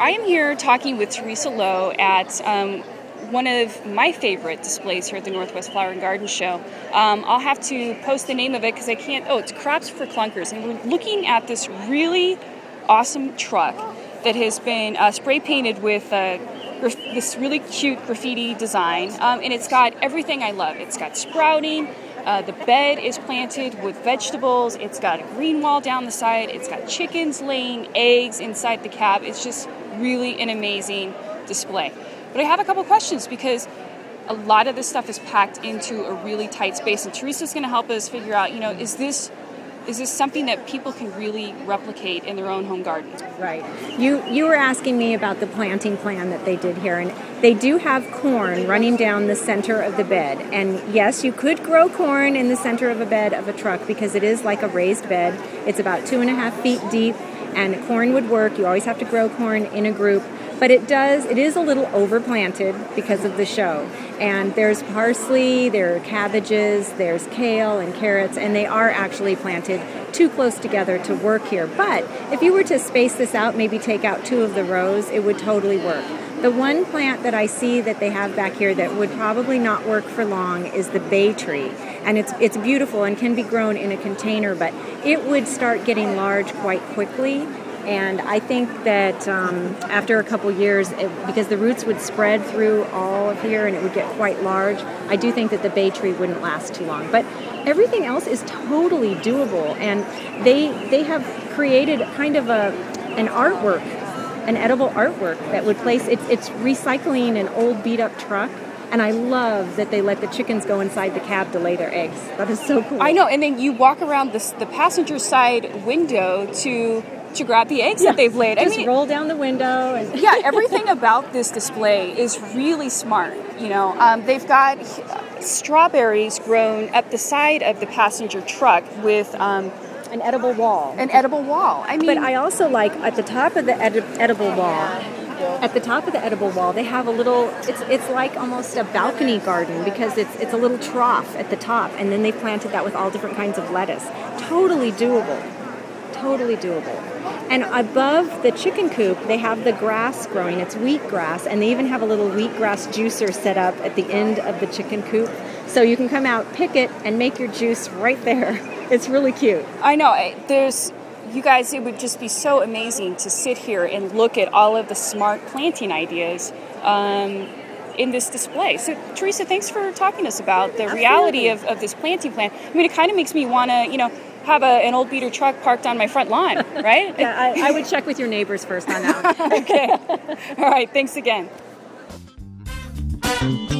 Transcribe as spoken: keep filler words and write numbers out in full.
I am here talking with Teresa Lowe at um, one of my favorite displays here at the Northwest Flower and Garden Show. Um, I'll have to post the name of it because I can't. Oh, it's Crops for Clunkers, and we're looking at this really awesome truck that has been uh, spray painted with uh, graf- this really cute graffiti design, um, and it's got everything I love. It's got sprouting. Uh, the bed is planted with vegetables. It's got a green wall down the side. It's got chickens laying eggs inside the cab. It's just really an amazing display. But I have a couple questions because a lot of this stuff is packed into a really tight space, and Teresa's going to help us figure out, you know, is this is this something that people can really replicate in their own home garden? Right. You you were asking me about the planting plan that they did here, and they do have corn running down the center of the bed. And yes, you could grow corn in the center of a bed of a truck because it is like a raised bed. It's about two and a half feet deep, and corn would work. You always have to grow corn in a group. But it does, it is a little overplanted because of the show. And there's parsley, there are cabbages, there's kale and carrots, and they are actually planted too close together to work here. But if you were to space this out, maybe take out two of the rows, it would totally work. The one plant that I see that they have back here that would probably not work for long is the bay tree. And it's it's beautiful and can be grown in a container, but it would start getting large quite quickly. And I think that um, after a couple years, it, because the roots would spread through all of here and it would get quite large, I do think that the bay tree wouldn't last too long. But everything else is totally doable. And they they have created kind of a an artwork, an edible artwork that would place, it's, it's recycling an old beat up truck. And I love that they let the chickens go inside the cab to lay their eggs. That is so cool. I know, and then you walk around this, the passenger side window to to grab the eggs yeah. that they've laid. Just I mean, roll down the window. And yeah, everything about this display is really smart. You know, um, they've got strawberries grown up the side of the passenger truck with um, an edible wall. An edible wall. I mean, but I also like at the top of the edi- edible wall. At the top of the edible wall, they have a little. It's it's like almost a balcony garden because it's it's a little trough at the top, and then they've planted that with all different kinds of lettuce. Totally doable. Totally doable. And above the chicken coop, they have the grass growing. It's wheatgrass, and they even have a little wheatgrass juicer set up at the end of the chicken coop. So you can come out, pick it, and make your juice right there. It's really cute. I know. There's, you guys, it would just be so amazing to sit here and look at all of the smart planting ideas um, in this display. So, Teresa, thanks for talking to us about the Absolutely. reality of, of this planting plan. I mean, it kind of makes me want to, you know, have a, an old beater truck parked on my front lawn, right? yeah, I, I would check with your neighbors first on that one. Okay. All right. Thanks again.